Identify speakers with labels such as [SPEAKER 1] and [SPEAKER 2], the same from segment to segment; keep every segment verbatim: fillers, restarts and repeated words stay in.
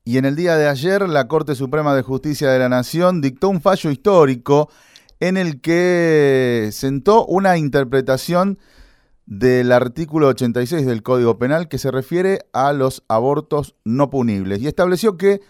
[SPEAKER 1] Y en el día de ayer, la Corte Suprema de Justicia de la Nación dictó un fallo histórico en el que sentó una interpretación del artículo ochenta y seis del Código Penal que se refiere a los abortos no punibles y estableció que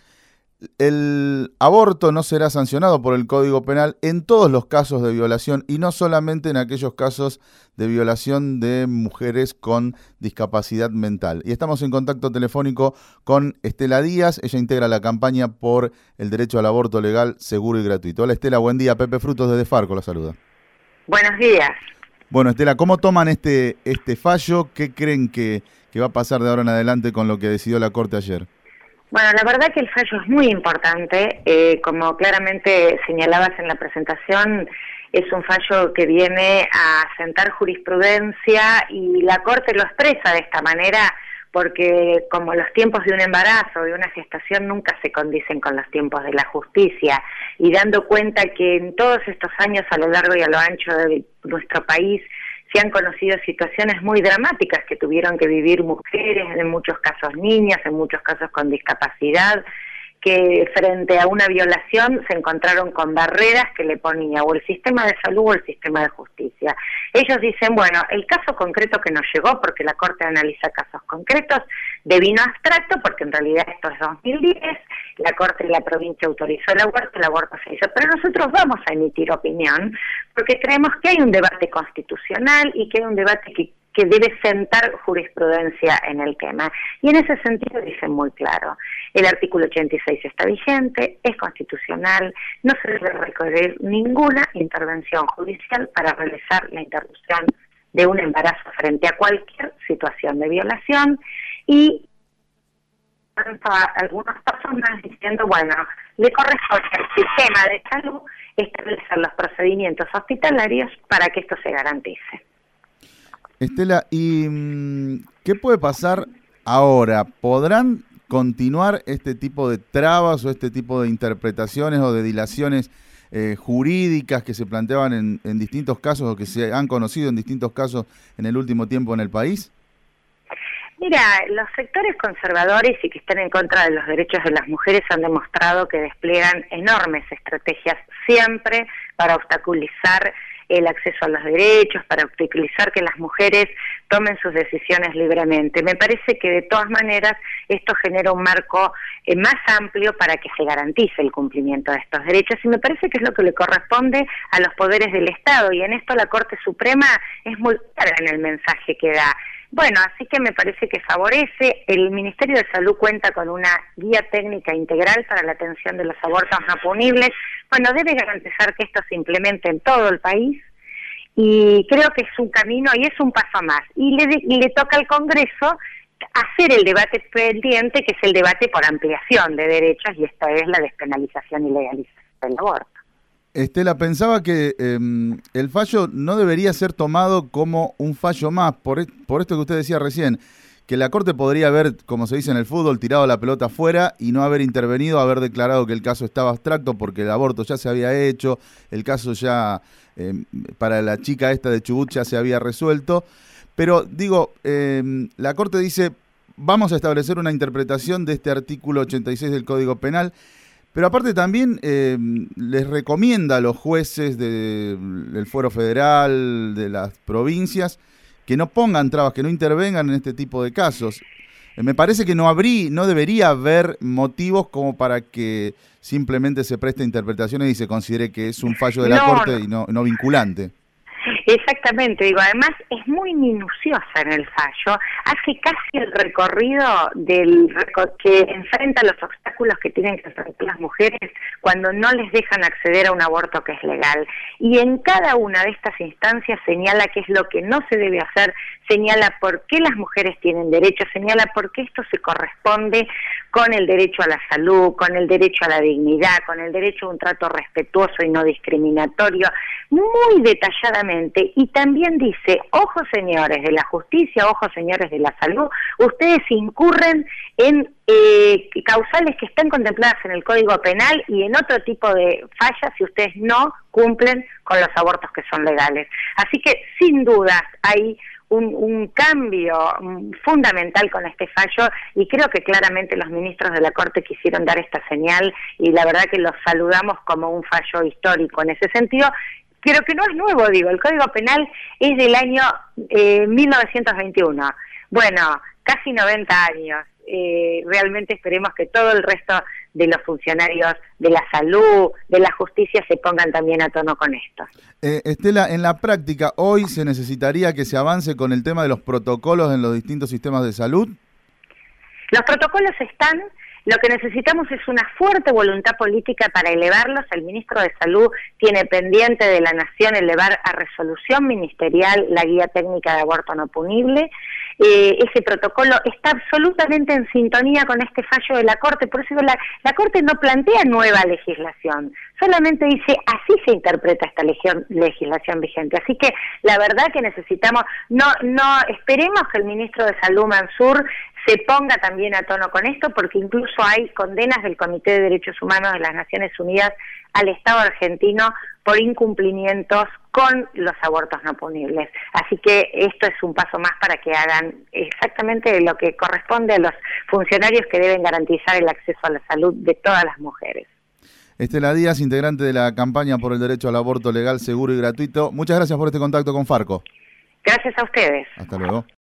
[SPEAKER 1] el aborto no será sancionado por el Código Penal en todos los casos de violación y no solamente en aquellos casos de violación de mujeres con discapacidad mental. Y estamos en contacto telefónico con Estela Díaz, ella integra la campaña por el derecho al aborto legal, seguro y gratuito. Hola Estela, buen día. Pepe Frutos desde Farco la saluda.
[SPEAKER 2] Buenos días.
[SPEAKER 1] Bueno Estela, ¿cómo toman este, este fallo? ¿Qué creen que, que va a pasar de ahora en adelante con lo que decidió la Corte ayer?
[SPEAKER 2] Bueno, la verdad que el fallo es muy importante, eh, como claramente señalabas en la presentación, es un fallo que viene a sentar jurisprudencia y la Corte lo expresa de esta manera porque como los tiempos de un embarazo, de una gestación, nunca se condicen con los tiempos de la justicia, y dando cuenta que en todos estos años a lo largo y a lo ancho de nuestro país se han conocido situaciones muy dramáticas que tuvieron que vivir mujeres, en muchos casos niñas, en muchos casos con discapacidad, que frente a una violación se encontraron con barreras que le ponía o el sistema de salud o el sistema de justicia. Ellos dicen, bueno, el caso concreto que nos llegó, porque la Corte analiza casos concretos, devino abstracto, porque en realidad esto es dos mil diez, la Corte de la provincia autorizó el aborto, el aborto se hizo, pero nosotros vamos a emitir opinión, porque creemos que hay un debate constitucional y que hay un debate que que debe sentar jurisprudencia en el tema. Y en ese sentido dicen muy claro, el artículo ochenta y seis está vigente, es constitucional, no se debe requerir ninguna intervención judicial para realizar la interrupción de un embarazo frente a cualquier situación de violación, y algunos pasos más diciendo, bueno, le corresponde al sistema de salud establecer los procedimientos hospitalarios para que esto se garantice.
[SPEAKER 1] Estela, ¿y qué puede pasar ahora? ¿Podrán continuar este tipo de trabas o este tipo de interpretaciones o de dilaciones eh, jurídicas que se planteaban en, en distintos casos o que se han conocido en distintos casos en el último tiempo en el país?
[SPEAKER 2] Mira, los sectores conservadores y que están en contra de los derechos de las mujeres han demostrado que despliegan enormes estrategias siempre para obstaculizar el acceso a los derechos, para obstaculizar que las mujeres tomen sus decisiones libremente. Me parece que de todas maneras esto genera un marco eh, más amplio para que se garantice el cumplimiento de estos derechos, y me parece que es lo que le corresponde a los poderes del Estado, y en esto la Corte Suprema es muy clara en el mensaje que da. Bueno, así que me parece que favorece. El Ministerio de Salud cuenta con una guía técnica integral para la atención de los abortos no punibles. Bueno, debe garantizar que esto se implemente en todo el país, y creo que es un camino y es un paso más. Y le, y le toca al Congreso hacer el debate pendiente, que es el debate por ampliación de derechos, y esta es la despenalización y legalización del aborto.
[SPEAKER 1] Estela, pensaba que eh, el fallo no debería ser tomado como un fallo más, por, por esto que usted decía recién, que la Corte podría haber, como se dice en el fútbol, tirado la pelota afuera y no haber intervenido, haber declarado que el caso estaba abstracto porque el aborto ya se había hecho, el caso ya, eh, para la chica esta de Chubut ya se había resuelto. Pero digo, eh, la Corte dice, vamos a establecer una interpretación de este artículo ochenta y seis del Código Penal, pero aparte también eh, les recomienda a los jueces de, del Fuero Federal, de las provincias, que no pongan trabas, que no intervengan en este tipo de casos. Eh, me parece que no habría, no debería haber motivos como para que simplemente se preste interpretaciones y se considere que es un fallo de la
[SPEAKER 2] no,
[SPEAKER 1] Corte
[SPEAKER 2] no.
[SPEAKER 1] y no, no vinculante.
[SPEAKER 2] Exactamente, digo, además es muy minuciosa en el fallo, hace casi el recorrido del que enfrenta los obstáculos que tienen que enfrentar las mujeres cuando no les dejan acceder a un aborto que es legal, y en cada una de estas instancias señala qué es lo que no se debe hacer, señala por qué las mujeres tienen derecho, señala por qué esto se corresponde con el derecho a la salud, con el derecho a la dignidad, con el derecho a un trato respetuoso y no discriminatorio, muy detalladamente. Y también dice, ojo señores de la justicia, ojo señores de la salud, ustedes incurren en eh, causales que están contempladas en el Código Penal y en otro tipo de fallas si ustedes no cumplen con los abortos que son legales. Así que sin dudas hay un, un cambio fundamental con este fallo, y creo que claramente los ministros de la Corte quisieron dar esta señal, y la verdad que los saludamos como un fallo histórico en ese sentido, pero que no es nuevo, digo, el Código Penal es del año eh, mil novecientos veintiuno, bueno, casi noventa años. Eh, realmente esperemos que todo el resto de los funcionarios de la salud, de la justicia, se pongan también a tono con esto.
[SPEAKER 1] Eh, Estela, en la práctica, ¿hoy se necesitaría que se avance con el tema de los protocolos en los distintos sistemas de salud?
[SPEAKER 2] Los protocolos están, lo que necesitamos es una fuerte voluntad política para elevarlos. El ministro de Salud tiene pendiente de la Nación elevar a resolución ministerial la guía técnica de aborto no punible. Eh, ese protocolo está absolutamente en sintonía con este fallo de la Corte, por eso la, la Corte no plantea nueva legislación, solamente dice así se interpreta esta legión, legislación vigente. Así que la verdad que necesitamos, no, no esperemos que el ministro de Salud, Mansur, se ponga también a tono con esto, porque incluso hay condenas del Comité de Derechos Humanos de las Naciones Unidas al Estado argentino por incumplimientos con los abortos no punibles. Así que esto es un paso más para que hagan exactamente lo que corresponde a los funcionarios que deben garantizar el acceso a la salud de todas las mujeres.
[SPEAKER 1] Estela Díaz, integrante de la campaña por el derecho al aborto legal, seguro y gratuito. Muchas gracias por este contacto con Farco.
[SPEAKER 2] Gracias a ustedes.
[SPEAKER 1] Hasta luego.